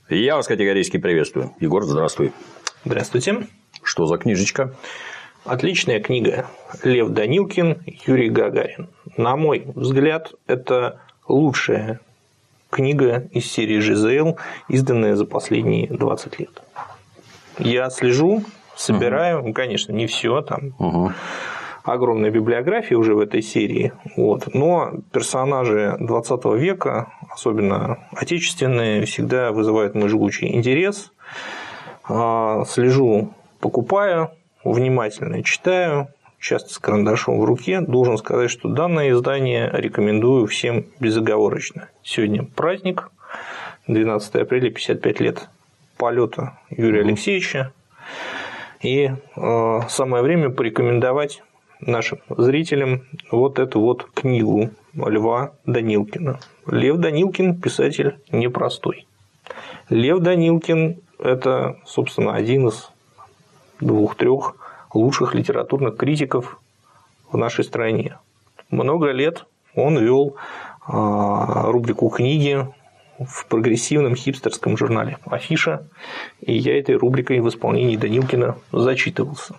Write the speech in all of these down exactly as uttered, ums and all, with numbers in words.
Я вас категорически приветствую. Егор, здравствуй. Здравствуйте. Что за книжечка? Отличная книга. Лев Данилкин, Юрий Гагарин. На мой взгляд, это лучшая книга из серии ЖЗЛ, изданная за последние двадцать лет. Я слежу, собираю, угу. ну, конечно, не все там. Угу. Огромная библиография уже в этой серии, вот. Но персонажи двадцатого века, особенно отечественные, всегда вызывают мой жгучий интерес. Слежу, покупаю, внимательно читаю, часто с карандашом в руке. Должен сказать, что данное издание рекомендую всем безоговорочно. Сегодня праздник, двенадцатое апреля, пятьдесят пять лет полета Юрия Алексеевича. И самое время порекомендовать нашим зрителям вот эту вот книгу Льва Данилкина. Лев Данилкин – писатель непростой. Лев Данилкин – это, собственно, один из двух-трех лучших литературных критиков в нашей стране. Много лет он вел рубрику «Книги» в прогрессивном хипстерском журнале «Афиша», и я этой рубрикой в исполнении Данилкина зачитывался.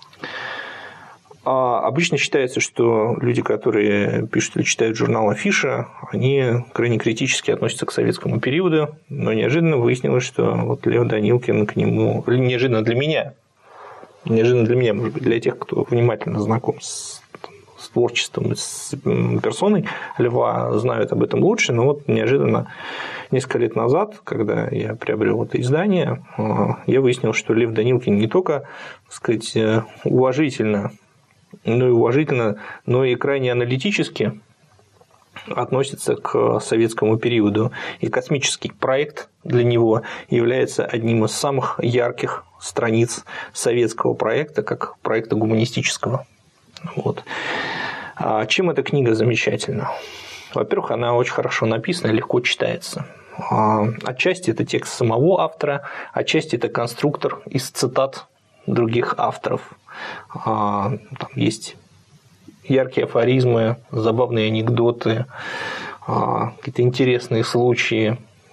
А обычно считается, что люди, которые пишут или читают журнал «Афиша», они крайне критически относятся к советскому периоду, но неожиданно выяснилось, что вот Лев Данилкин к нему… Неожиданно для меня, неожиданно для меня, может быть, для тех, кто внимательно знаком с, с творчеством, с персоной Льва, знают об этом лучше, но вот неожиданно несколько лет назад, когда я приобрел это издание, я выяснил, что Лев Данилкин не только, так сказать, уважительно ну и уважительно, но и крайне аналитически относится к советскому периоду. И космический проект для него является одним из самых ярких страниц советского проекта, как проекта гуманистического. Вот. А чем эта книга замечательна? Во-первых, она очень хорошо написана, легко читается. Отчасти это текст самого автора, отчасти это конструктор из цитат других авторов. Там есть яркие афоризмы, забавные анекдоты, какие-то интересные случаи,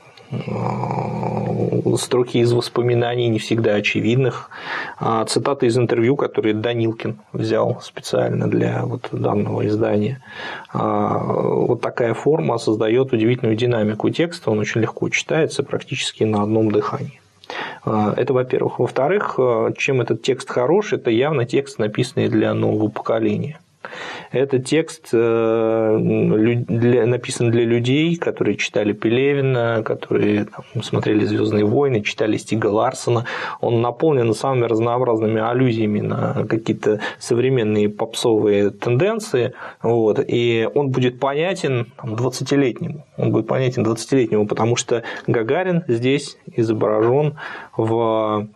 строки из воспоминаний, не всегда очевидных, цитаты из интервью, которые Данилкин взял специально для вот данного издания. Вот такая форма создает удивительную динамику текста, он очень легко читается практически на одном дыхании. Это во-первых. Во-вторых, чем этот текст хорош, это явно текст, написанный для нового поколения. Это текст написан для людей, которые читали Пелевина, которые там, смотрели «Звездные войны», читали Стига Ларсона. Он наполнен самыми разнообразными аллюзиями на какие-то современные попсовые тенденции. Вот, и он будет понятен двадцатилетнему. Он будет понятен двадцатилетнему, потому что Гагарин здесь изображен в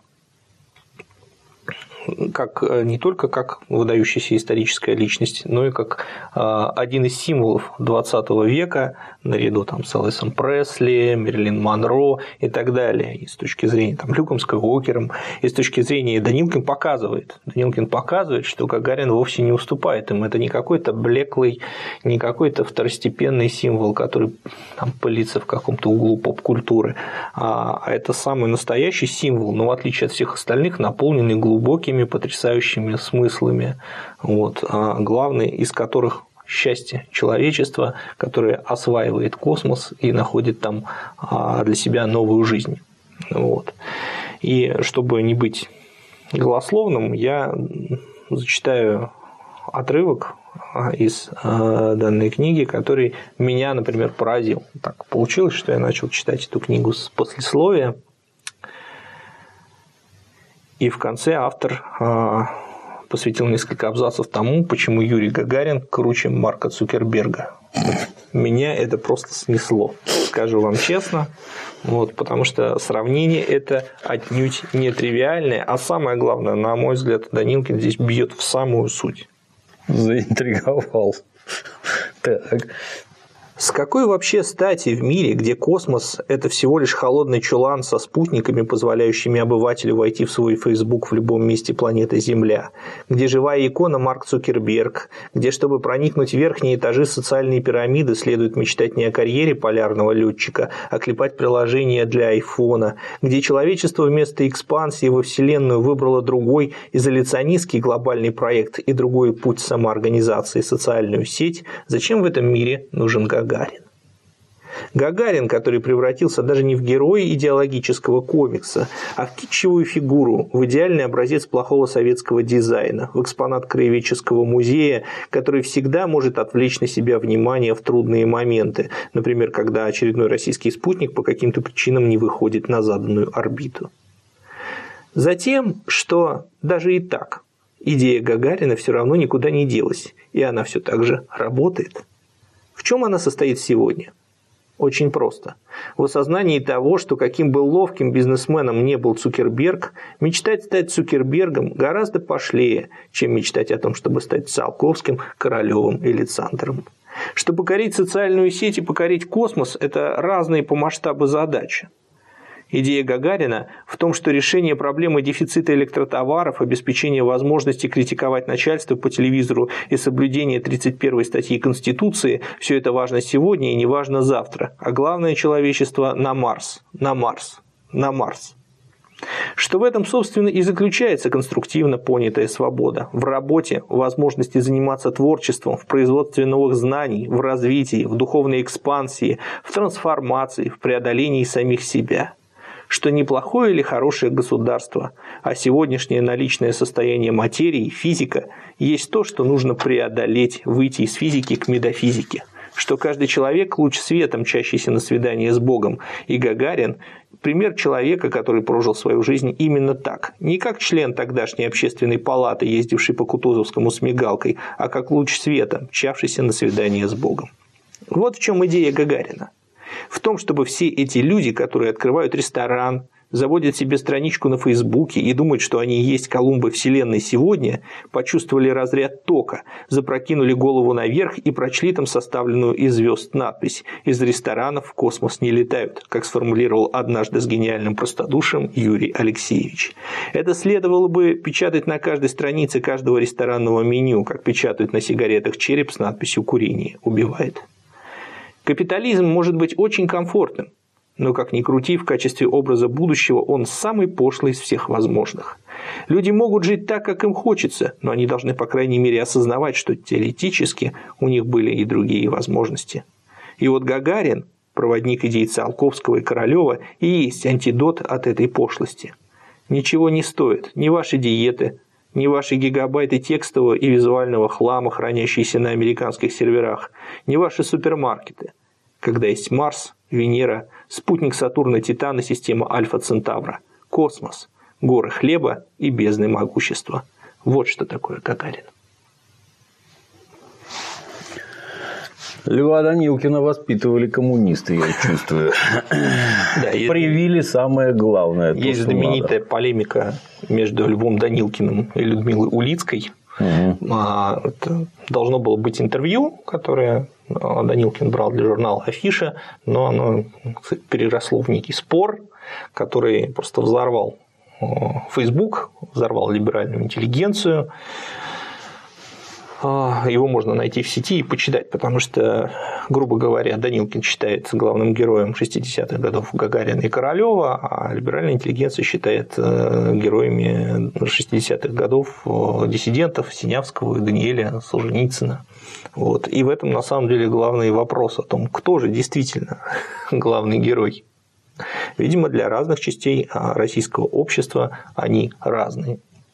как, не только как выдающаяся историческая личность, но и как один из символов двадцатого века, наряду там, с Элвисом Пресли, Мэрилин Монро и так далее. И с точки зрения там, Люком Скайуокером, и с точки зрения Данилкин показывает, Данилкин показывает, что Гагарин вовсе не уступает им. Это не какой-то блеклый, не какой-то второстепенный символ, который там, пылится в каком-то углу поп-культуры, а это самый настоящий символ, но в отличие от всех остальных, наполненный глубокими, потрясающими смыслами, вот, а главный из которых счастье человечества, которое осваивает космос и находит там для себя новую жизнь. Вот. И чтобы не быть голословным, я зачитаю отрывок из данной книги, который меня, например, поразил. Так получилось, что я начал читать эту книгу с послесловия. И в конце автор посвятил несколько абзацев тому, почему Юрий Гагарин круче Марка Цукерберга. Меня это просто снесло, скажу вам честно, вот, потому что сравнение это отнюдь не тривиальное, а самое главное, на мой взгляд, Данилкин здесь бьет в самую суть. Заинтриговал. Так. С какой вообще стати в мире, где космос – это всего лишь холодный чулан со спутниками, позволяющими обывателю войти в свой Facebook в любом месте планеты Земля, где живая икона Марк Цукерберг, где, чтобы проникнуть в верхние этажи социальной пирамиды, следует мечтать не о карьере полярного летчика, а клепать приложение для айфона, где человечество вместо экспансии во Вселенную выбрало другой изоляционистский глобальный проект и другой путь самоорганизации – социальную сеть, зачем в этом мире нужен Гагарин? Гагарин. Гагарин, который превратился даже не в героя идеологического комикса, а в китчевую фигуру, в идеальный образец плохого советского дизайна, в экспонат краеведческого музея, который всегда может отвлечь на себя внимание в трудные моменты, например, когда очередной российский спутник по каким-то причинам не выходит на заданную орбиту. Затем, что даже и так идея Гагарина все равно никуда не делась, и она все так же работает. В чем она состоит сегодня? Очень просто. В осознании того, что каким бы ловким бизнесменом не был Цукерберг, мечтать стать Цукербергом гораздо пошлее, чем мечтать о том, чтобы стать Циолковским, Королевым или Цантером. Что покорить социальную сеть и покорить космос – это разные по масштабу задачи. Идея Гагарина в том, что решение проблемы дефицита электротоваров, обеспечение возможности критиковать начальство по телевизору и соблюдение тридцать первой статьи Конституции – все это важно сегодня и не важно завтра. А главное, человечество на Марс, на Марс, на Марс. Что в этом, собственно, и заключается конструктивно понятая свобода. В работе, в возможности заниматься творчеством, в производстве новых знаний, в развитии, в духовной экспансии, в трансформации, в преодолении самих себя. Что не плохое или хорошее государство, а сегодняшнее наличное состояние материи, физика, есть то, что нужно преодолеть, выйти из физики к метафизике. Что каждый человек – луч света, мчащийся на свидание с Богом, и Гагарин – пример человека, который прожил свою жизнь именно так. Не как член тогдашней общественной палаты, ездивший по Кутузовскому с мигалкой, а как луч света, мчавшийся на свидание с Богом. Вот в чем идея Гагарина. В том, чтобы все эти люди, которые открывают ресторан, заводят себе страничку на Фейсбуке и думают, что они и есть Колумбы Вселенной сегодня, почувствовали разряд тока, запрокинули голову наверх и прочли там составленную из звезд надпись «Из ресторанов в космос не летают», как сформулировал однажды с гениальным простодушием Юрий Алексеевич. Это следовало бы печатать на каждой странице каждого ресторанного меню, как печатают на сигаретах череп с надписью «Курение убивает». Капитализм может быть очень комфортным, но, как ни крути, в качестве образа будущего он самый пошлый из всех возможных. Люди могут жить так, как им хочется, но они должны, по крайней мере, осознавать, что теоретически у них были и другие возможности. И вот Гагарин, проводник идей Циолковского и Королева, и есть антидот от этой пошлости. Ничего не стоит ни ваши диеты, ни ваши гигабайты текстового и визуального хлама, хранящиеся на американских серверах, ни ваши супермаркеты, когда есть Марс, Венера, спутник Сатурна, Титан и система Альфа-Центавра, космос, горы хлеба и бездны могущества. Вот что такое Гагарин. Льва Данилкина воспитывали коммунисты, я чувствую. Да, привили самое главное. Есть знаменитая полемика между Львом Данилкиным и Людмилой Улицкой. Угу. Это должно было быть интервью, которое Данилкин брал для журнала «Афиша», но оно, кстати, переросло в некий спор, который просто взорвал Facebook, взорвал либеральную интеллигенцию. Его можно найти в сети и почитать, потому что, грубо говоря, Данилкин считается главным героем шестидесятых годов Гагарина и Королева, а либеральная интеллигенция считает героями шестидесятых годов диссидентов Синявского и Даниэля Солженицына. Вот. И в этом, на самом деле, главный вопрос о том, кто же действительно главный герой. Видимо, для разных частей российского общества они разные.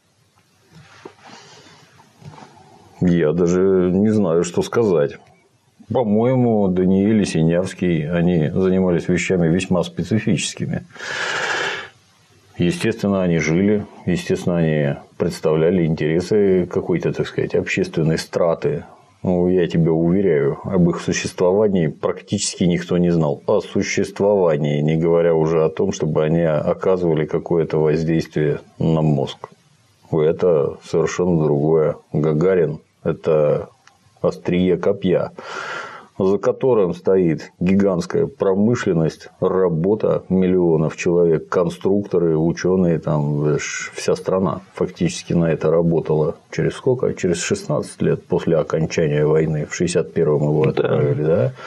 Я даже не знаю, что сказать. По-моему, Даниэль и Синявский, они занимались вещами весьма специфическими. Естественно, они жили, естественно, они представляли интересы какой-то, так сказать, общественной страты. Ну, я тебя уверяю, об их существовании практически никто не знал. О существовании, не говоря уже о том, чтобы они оказывали какое-то воздействие на мозг. Это совершенно другое. Гагарин – это острие копья. за которым стоит гигантская промышленность, работа миллионов человек, конструкторы, ученые, там вся страна фактически на это работала. Через сколько? Через шестнадцать лет после окончания войны. В шестьдесят первом его отправили, да. да?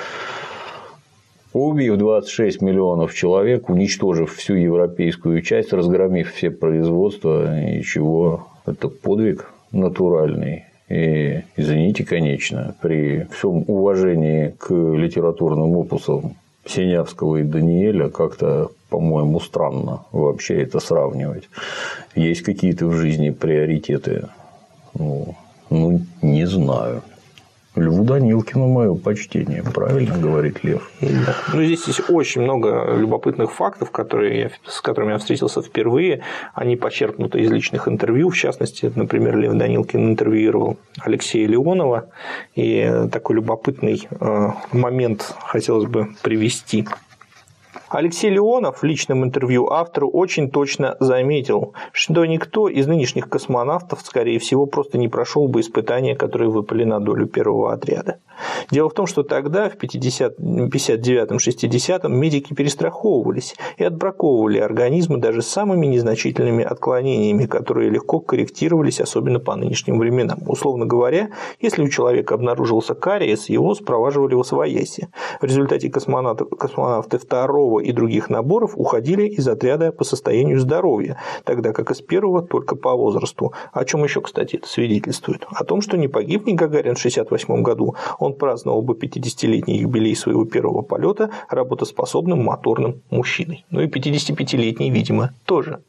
Убив двадцать шесть миллионов человек, уничтожив всю европейскую часть, разгромив все производства, и чего? Это подвиг натуральный. И, извините, конечно, при всем уважении к литературным опусам Синявского и Даниэля как-то, по-моему, странно вообще это сравнивать. Есть какие-то в жизни приоритеты? Ну, ну не знаю. Льву Данилкину мое почтение, правильно говорит Лев. Да. Ну, здесь есть очень много любопытных фактов, которые я, с которыми я встретился впервые. Они почерпнуты из личных интервью. В частности, например, Лев Данилкин интервьюировал Алексея Леонова. И такой любопытный момент хотелось бы привести. Алексей Леонов в личном интервью автору очень точно заметил, что никто из нынешних космонавтов, скорее всего, просто не прошел бы испытания, которые выпали на долю первого отряда. Дело в том, что тогда, в пятьдесят девятом — шестидесятом, медики перестраховывались и отбраковывали организмы даже с самыми незначительными отклонениями, которые легко корректировались, особенно по нынешним временам. Условно говоря, если у человека обнаружился кариес, его спроваживали в освояси. В результате космонавты, космонавты второго и других наборов уходили из отряда по состоянию здоровья, тогда как из первого только по возрасту. О чем еще, кстати, это свидетельствует? О том, что не погиб ни Гагарин в шестьдесят восьмом году, он праздновал бы пятидесятилетний юбилей своего первого полета работоспособным моторным мужчиной. Ну и пятидесятипятилетний, видимо, тоже.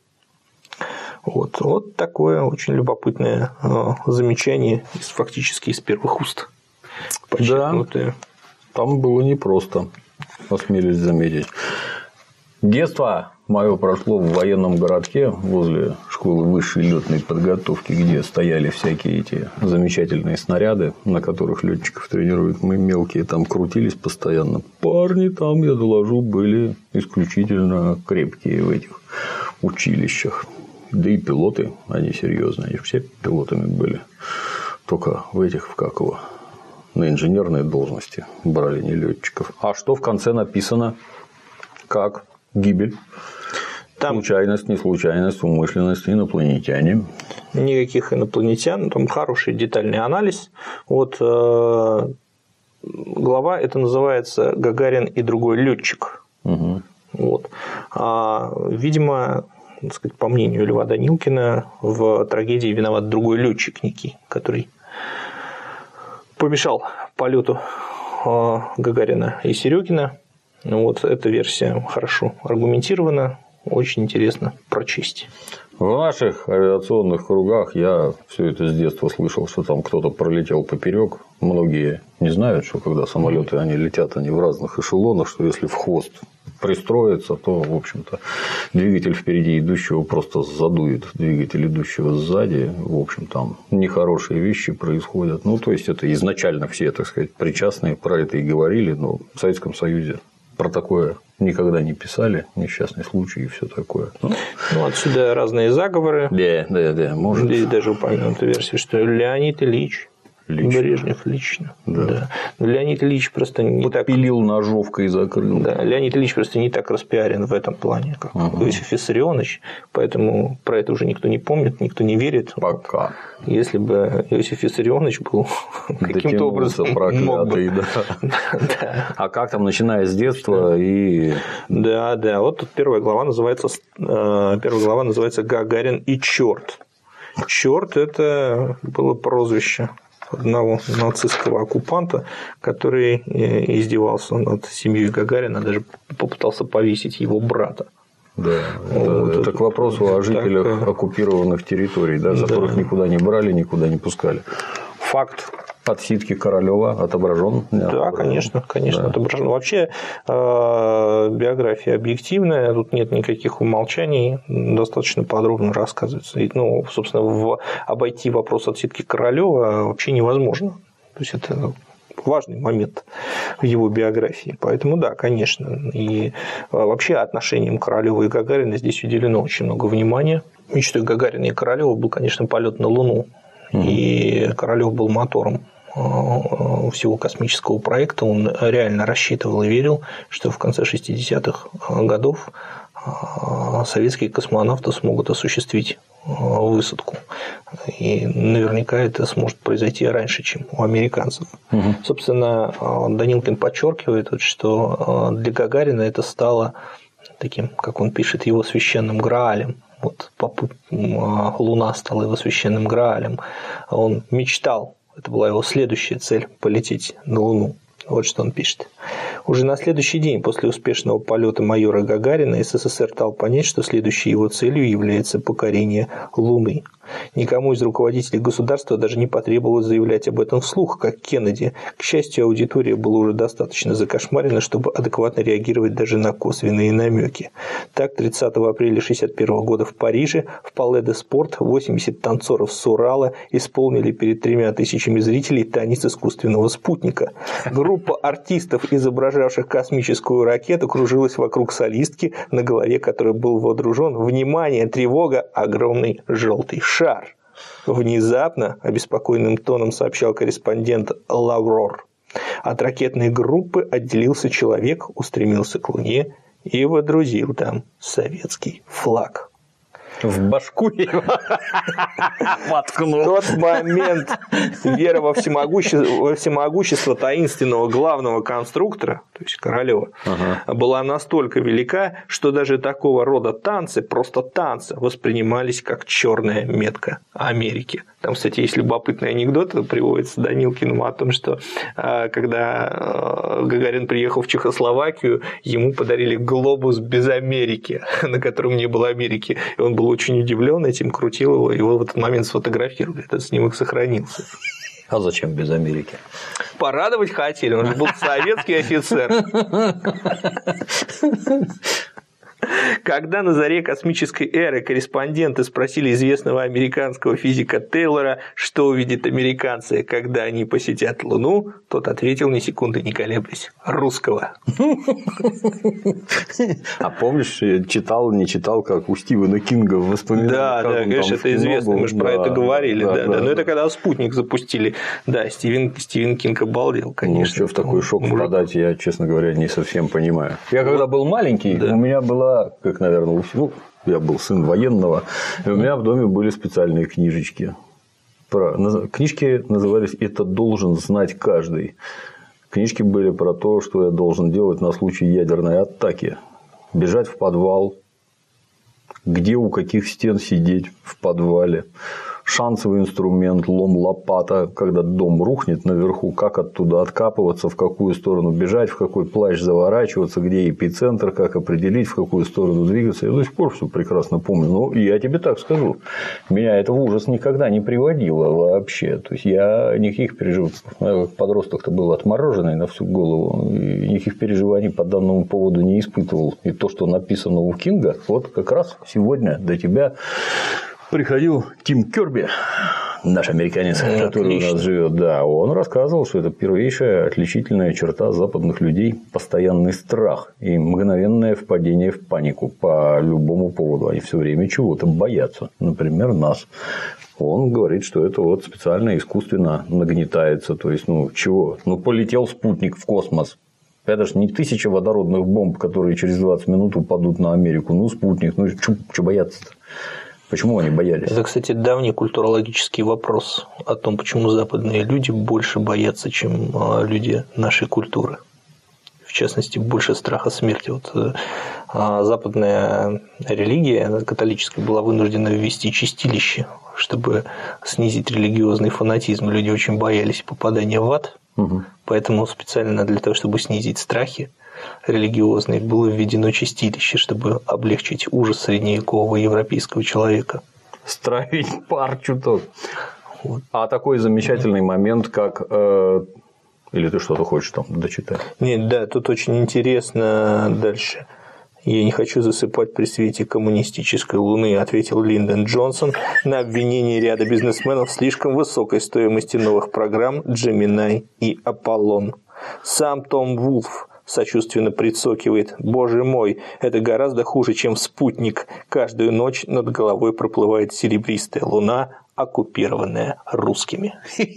Вот, вот такое очень любопытное замечание из, фактически из первых уст. Подчеркнутое. Да, там было непросто, осмелюсь заметить. Детство мое прошло в военном городке возле школы высшей летной подготовки, где стояли всякие эти замечательные снаряды, на которых летчиков тренируют. Мы мелкие там крутились постоянно. Парни там, я доложу, были исключительно крепкие в этих училищах. Да и пилоты, они серьезные, они все пилотами были. Только в этих, в как его, на инженерные должности брали не летчиков. А что в конце написано? Как? Гибель. Там... Случайность, не случайность, умышленность, инопланетяне. Никаких инопланетян. Там хороший детальный анализ. Вот э, глава это называется «Гагарин и другой летчик». Угу. Вот. А, видимо, так сказать, по мнению Льва Данилкина, в трагедии виноват другой летчик некий, который помешал полету Гагарина и Серёгина. Вот эта версия хорошо аргументирована, очень интересно прочесть. В наших авиационных кругах я все это с детства слышал, что там кто-то пролетел поперек. Многие не знают, что когда самолеты они летят, они в разных эшелонах, что если в хвост пристроиться, то, в общем-то, двигатель впереди идущего просто задует двигатель идущего сзади. В общем, там нехорошие вещи происходят. Ну, то есть, это изначально все, так сказать, причастные про это и говорили, но в Советском Союзе про такое никогда не писали, несчастный случай и все такое. Ну, ну отсюда разные заговоры. Да, да, да. Может... Здесь даже упомянута версия, что Леонид Ильич лично. Брежнев лично. Да. Да. Но Леонид Ильич просто не вот так. Пилил ножовкой и закрыл. Да, Леонид Ильич просто не так распиарен в этом плане, как угу. Иосиф Виссарионович, поэтому про это уже никто не помнит, никто не верит. Пока. Если бы Иосиф Виссарионович был каким-то образом проклятый, да. Да. А как там, начиная с детства и. Да, да. Вот тут первая глава называется первая глава называется «Гагарин и черт». Черт это было прозвище одного нацистского оккупанта, который издевался над семьей Гагарина, даже попытался повесить его брата. Да, вот это, это к вопросу о жителях так... оккупированных территорий, да, которых да. никуда не брали, никуда не пускали. Факт отсидки Королёва отображен. Да, конечно, конечно, да. отображен. Вообще биография объективная, тут нет никаких умолчаний, достаточно подробно рассказывается. Ну, собственно, в... обойти вопрос отсидки Королёва вообще невозможно. То есть это важный момент в его биографии. Поэтому да, конечно. И вообще отношениям Королёва и Гагарина здесь уделено очень много внимания. Мечтой Гагарина и Королёва был, конечно, полет на Луну. И Королёв был мотором всего космического проекта. Он реально рассчитывал и верил, что в конце шестидесятых годов советские космонавты смогут осуществить высадку. И наверняка это сможет произойти раньше, чем у американцев. Угу. Собственно, Данилкин подчеркивает, что для Гагарина это стало таким, как он пишет, его священным граалем. Вот Луна стала его священным граалем. Он мечтал, это была его следующая цель, полететь на Луну. Вот что он пишет. Уже на следующий день после успешного полета майора Гагарина СССР дал понять, что следующей его целью является покорение Луны. Никому из руководителей государства даже не потребовалось заявлять об этом вслух, как Кеннеди. К счастью, аудитория была уже достаточно закошмарена, чтобы адекватно реагировать даже на косвенные намеки. Так, тридцатого апреля шестьдесят первого года в Париже в Пале де Спорт восемьдесят танцоров с Урала исполнили перед тремя тысячами зрителей танец искусственного спутника. Группа артистов, изображавших космическую ракету, кружилась вокруг солистки, на голове которой был водружен, внимание, тревога, огромный желтый шар. Шар. Внезапно, обеспокоенным тоном сообщал корреспондент Лаврор, от ракетной группы отделился человек, устремился к Луне и водрузил там советский флаг. В башку его воткнул. В тот момент вера во всемогущество, во всемогущество таинственного главного конструктора, то есть Королёва, ага. была настолько велика, что даже такого рода танцы, просто танцы, воспринимались как черная метка Америки. Там, кстати, есть любопытный анекдот, приводится Данилкиным о том, что когда Гагарин приехал в Чехословакию, ему подарили глобус без Америки, на котором не было Америки. И он был очень удивлен этим, крутил его, его в этот момент сфотографировали. Этот снимок сохранился. А зачем без Америки? Порадовать хотели, он же был советский офицер. Когда на заре космической эры корреспонденты спросили известного американского физика Тейлора, что увидят американцы, когда они посетят Луну, тот ответил, ни секунды не колеблясь: русского. А помнишь, читал, не читал, как у Стивена Кинга в воспоминаниях? Да, да, конечно, это известно, мы же про это говорили. Да, да, но это когда спутник запустили. Да, Стивен, Стивен Кинг обалдел, конечно. Ну, что в такой шок впадать, я, честно говоря, не совсем понимаю. Я когда был маленький, у меня была, как, наверное, у всего, я был сын военного, и у меня в доме были специальные книжечки. Про... Книжки назывались «Это должен знать каждый». Книжки были про то, что я должен делать на случай ядерной атаки. Бежать в подвал, где у каких стен сидеть в подвале. Шансовый инструмент, лом, лопата, когда дом рухнет наверху, как оттуда откапываться, в какую сторону бежать, в какой плащ заворачиваться, где эпицентр, как определить, в какую сторону двигаться. Я до сих пор все прекрасно помню. Но я тебе так скажу, меня это в ужас никогда не приводило вообще. То есть я никаких переживаний, я как подросток-то был отмороженный на всю голову, и никаких переживаний по данному поводу не испытывал. И то, что написано у Кинга, вот как раз сегодня до тебя приходил Тим Керби, наш американец, ну, который отлично. У нас живет, да, он рассказывал, что это первейшая отличительная черта западных людей – постоянный страх и мгновенное впадение в панику по любому поводу. Они все время чего-то боятся, например, нас. Он говорит, что это вот специально искусственно нагнетается, то есть, ну, чего? Ну, полетел спутник в космос. Это же не тысяча водородных бомб, которые через двадцать минут упадут на Америку. Ну, спутник, ну, что бояться-то? Почему они боялись? Это, кстати, давний культурологический вопрос о том, почему западные люди больше боятся, чем люди нашей культуры. В частности, больше страха смерти. Вот западная религия католическая была вынуждена ввести чистилище, чтобы снизить религиозный фанатизм. Люди очень боялись попадания в ад, угу. Поэтому специально для того, чтобы снизить страхи религиозные, было введено чистилище, чтобы облегчить ужас средневекового европейского человека. Стравить пар чуток. Вот. А такой замечательный момент, как... Э... Или ты что-то хочешь там дочитать? Нет, да, тут очень интересно дальше. «Я не хочу засыпать при свете коммунистической луны», ответил Линдон Джонсон на обвинение ряда бизнесменов в слишком высокой стоимости новых программ Gemini и Apollon. Сам Том Вулф сочувственно прицокивает: «Боже мой, это гораздо хуже, чем спутник. Каждую ночь над головой проплывает серебристая луна, оккупированная русскими.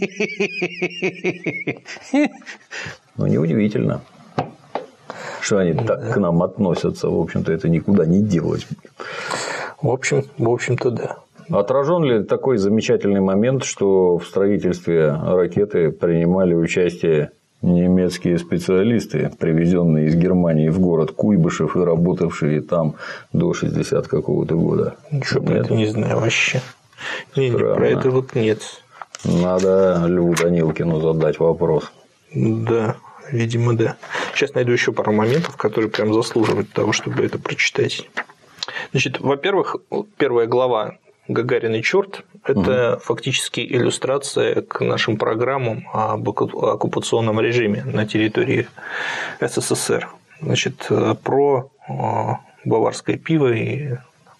Ну, неудивительно, что они так да. к нам относятся. В общем-то, это никуда не делать. В общем, в общем-то, да. Отражен ли такой замечательный момент, что в строительстве ракеты принимали участие немецкие специалисты, привезенные из Германии в город Куйбышев и работавшие там до шестидесятого какого-то года? Ничего про это не знаю вообще. Не, не, про это вот нет. Надо Льву Данилкину задать вопрос. Да, видимо, да. Сейчас найду еще пару моментов, которые прям заслуживают того, чтобы это прочитать. Значит, во-первых, первая глава «Гагарин и черт» – это угу. фактически иллюстрация к нашим программам об оккупационном режиме на территории СССР. Значит, про баварское пиво и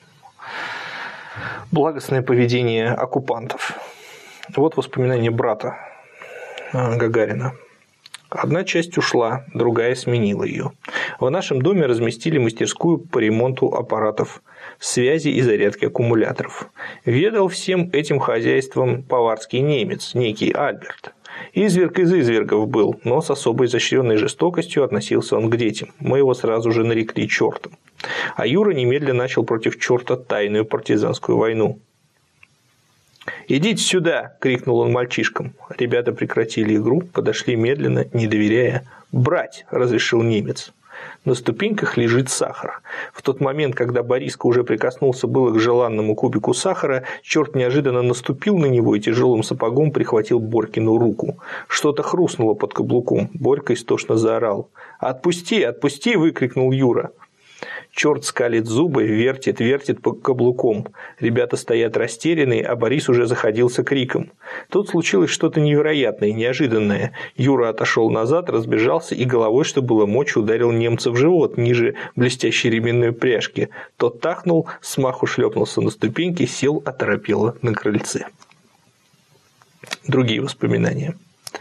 благостное поведение оккупантов. Вот воспоминания брата Гагарина. Одна часть ушла, другая сменила ее. В нашем доме разместили мастерскую по ремонту аппаратов связи и зарядки аккумуляторов. Ведал всем этим хозяйством поварский немец, некий Альберт. Изверг из извергов был, но с особой изощренной жестокостью относился он к детям. Мы его сразу же нарекли чертом. А Юра немедленно начал против черта тайную партизанскую войну. «Идите сюда!» – крикнул он мальчишкам. Ребята прекратили игру, подошли медленно, не доверяя. «Брать!» – разрешил немец. На ступеньках лежит сахар. В тот момент, когда Бориска уже прикоснулся было к желанному кубику сахара, черт неожиданно наступил на него и тяжелым сапогом прихватил Борькину руку. Что-то хрустнуло под каблуком. Борька истошно заорал. «Отпусти! Отпусти!» – выкрикнул Юра. Черт скалит зубы, вертит, вертит по каблуком. Ребята стоят растерянные, а Борис уже заходился криком. Тут случилось что-то невероятное, неожиданное. Юра отошел назад, разбежался и головой, что было мочи, ударил немца в живот, ниже блестящей ременной пряжки. Тот тахнул, смаху шлепнулся на ступеньки, сел оторопело на крыльце. Другие воспоминания.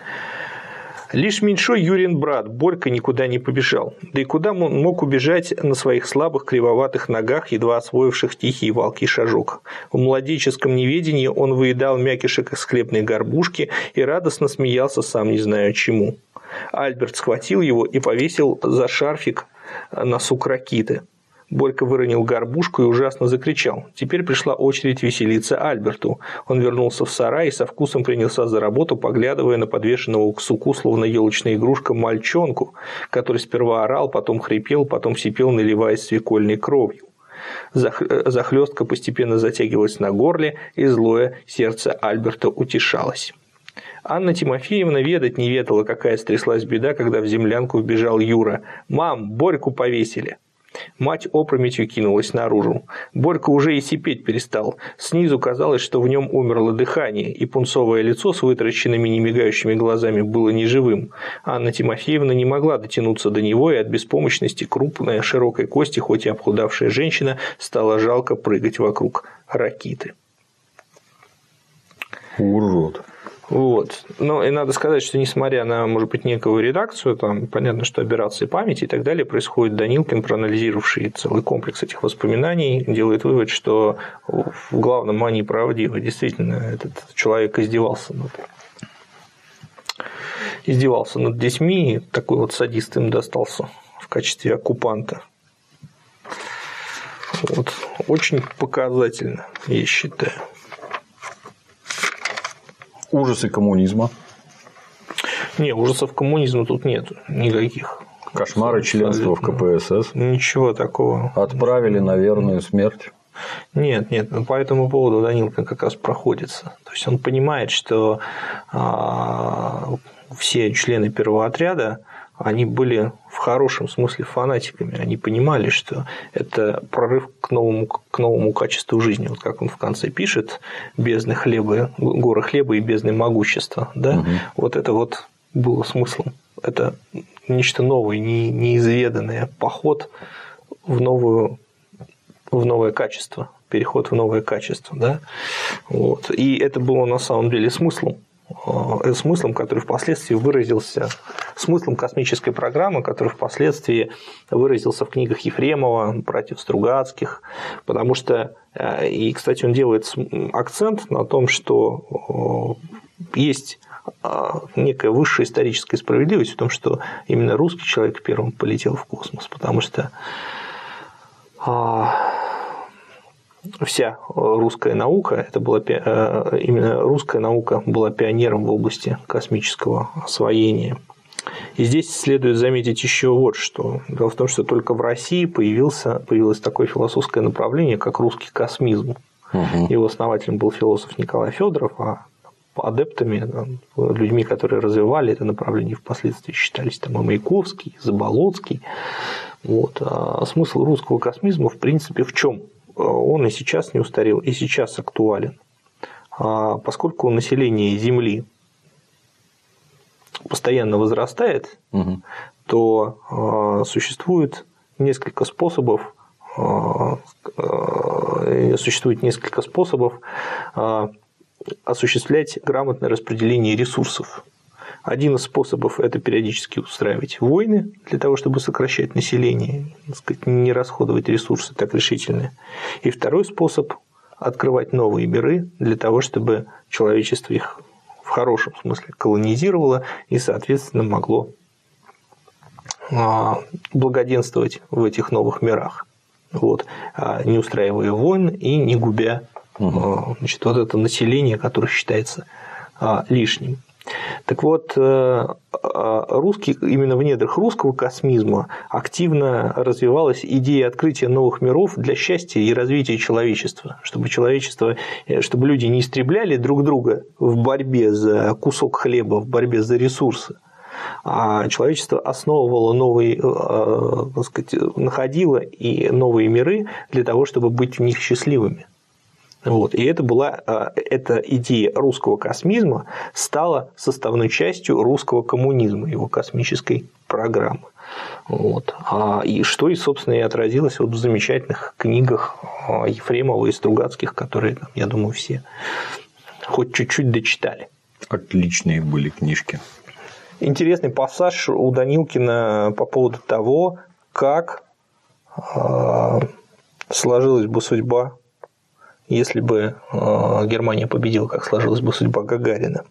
Лишь меньшой Юрин брат Борька никуда не побежал. Да и куда он мог убежать на своих слабых кривоватых ногах, едва освоивших тихий валкий шажок. В младенческом неведении он выедал мякишек из хлебной горбушки и радостно смеялся, сам не зная чему. Альберт схватил его и повесил за шарфик на сук ракиты. Борька выронил горбушку и ужасно закричал. Теперь пришла очередь веселиться Альберту. Он вернулся в сарай и со вкусом принялся за работу, поглядывая на подвешенного к суку, словно елочная игрушка, мальчонку, который сперва орал, потом хрипел, потом сипел, наливаясь свекольной кровью. Захлёстка постепенно затягивалась на горле, и злое сердце Альберта утешалось. Анна Тимофеевна ведать не ведала, какая стряслась беда, когда в землянку вбежал Юра. «Мам, Борьку повесили!» Мать опрометью кинулась наружу. Борька уже и сипеть перестал. Снизу казалось, что в нем умерло дыхание, и пунцовое лицо с вытаращенными немигающими глазами было неживым. Анна Тимофеевна не могла дотянуться до него, и от беспомощности крупная, широкой кости, хоть и обхудавшая женщина, стала жалко прыгать вокруг ракиты. Урод. Вот. Но и надо сказать, что несмотря на, может быть, некую редакцию, там понятно, что операции памяти и так далее происходит, Данилкин, проанализировавший целый комплекс этих воспоминаний, делает вывод, что в главном они правдивы. Действительно, этот человек издевался над, издевался над детьми, и такой вот садист им достался в качестве оккупанта. Вот. Очень показательно, я считаю. Ужасы коммунизма. Не, ужасов коммунизма тут нет никаких. Кошмары членства в ка пэ эс эс. Ничего такого. Отправили на верную смерть. Нет, нет, по этому поводу Данилкин как раз проходится. То есть он понимает, что а, все члены первого отряда, они были в хорошем смысле фанатиками. Они понимали, что это прорыв к новому, к новому качеству жизни. Вот как он в конце пишет: бездны хлеба, горы хлеба и бездны могущества. Да? Угу. Вот это вот было смыслом. Это нечто новое, не, неизведанное, поход в, новую, в новое качество, переход в новое качество. Да? Вот. И это было на самом деле смыслом. смыслом, который впоследствии выразился, смыслом космической программы, который впоследствии выразился в книгах Ефремова, братьев Стругацких, потому что И, кстати, он делает акцент на том, что есть некая высшая историческая справедливость в том, что именно русский человек первым полетел в космос, потому что вся русская наука, это была, именно русская наука была пионером в области космического освоения. И здесь следует заметить еще вот что. Дело в том, что только в России появился, появилось такое философское направление, как русский космизм. Угу. Его основателем был философ Николай Федоров, а адептами, людьми, которые развивали это направление, впоследствии считались там и Маяковский, и Заболоцкий. Вот. А смысл русского космизма, в принципе, в чем? Он и сейчас не устарел, и сейчас актуален. А поскольку население Земли постоянно возрастает, угу. то э, существует несколько способов, э, э, существует несколько способов э, осуществлять грамотное распределение ресурсов. Один из способов – это периодически устраивать войны для того, чтобы сокращать население, так сказать, не расходовать ресурсы так решительно. И второй способ – открывать новые миры для того, чтобы человечество их в хорошем смысле колонизировало и, соответственно, могло благоденствовать в этих новых мирах, вот, не устраивая войн и не губя угу. значит, вот это население, которое считается лишним. Так вот, русский, именно в недрах русского космизма активно развивалась идея открытия новых миров для счастья и развития человечества, чтобы человечество, чтобы люди не истребляли друг друга в борьбе за кусок хлеба, в борьбе за ресурсы, а человечество основывало новые, так сказать, находило и новые миры для того, чтобы быть в них счастливыми. Вот. И это была, эта идея русского космизма стала составной частью русского коммунизма, его космической программы. Вот. И что, и, собственно, и отразилось вот в замечательных книгах Ефремова и Стругацких, которые, я думаю, все хоть чуть-чуть дочитали. Отличные были книжки. Интересный пассаж у Данилкина по поводу того, как сложилась бы судьба, если бы Германия победила, как сложилась бы судьба Гагарина.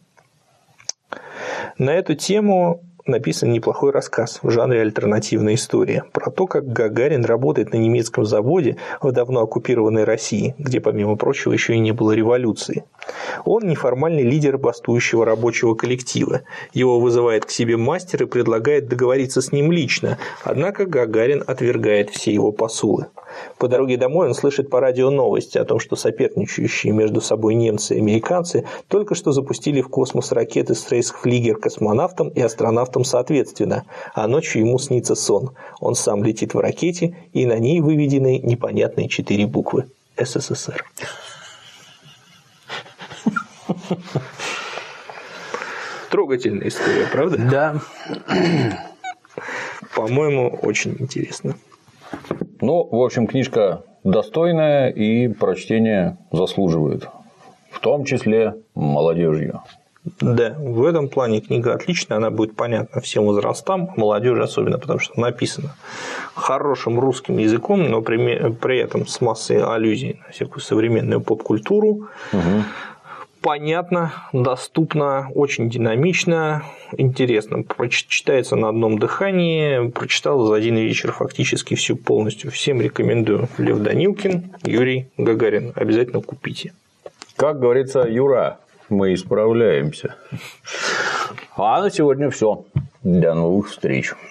На эту тему написан неплохой рассказ в жанре альтернативная история про то, как Гагарин работает на немецком заводе в давно оккупированной России, где, помимо прочего, еще и не было революции. Он неформальный лидер бастующего рабочего коллектива. Его вызывает к себе мастер и предлагает договориться с ним лично, однако Гагарин отвергает все его посулы. По дороге домой он слышит по радио новости о том, что соперничающие между собой немцы и американцы только что запустили в космос ракеты с Рейхсфлигер космонавтам и астронавтам соответственно, а ночью ему снится сон. Он сам летит в ракете, и на ней выведены непонятные четыре буквы – СССР. Трогательная история, правда? Да. По-моему, очень интересно. Ну, в общем, книжка достойная и прочтение заслуживает. В том числе молодежью. Да, в этом плане книга отличная, она будет понятна всем возрастам, молодежи особенно, потому что написана хорошим русским языком, но при, при этом с массой аллюзий на всякую современную поп-культуру. Угу. Понятно, доступно, очень динамично, интересно. Читается на одном дыхании, прочитал за один вечер фактически всю полностью. Всем рекомендую. Лев Данилкин, Юрий Гагарин. Обязательно купите. Как говорится, Юра, мы исправляемся. А на сегодня все. До новых встреч.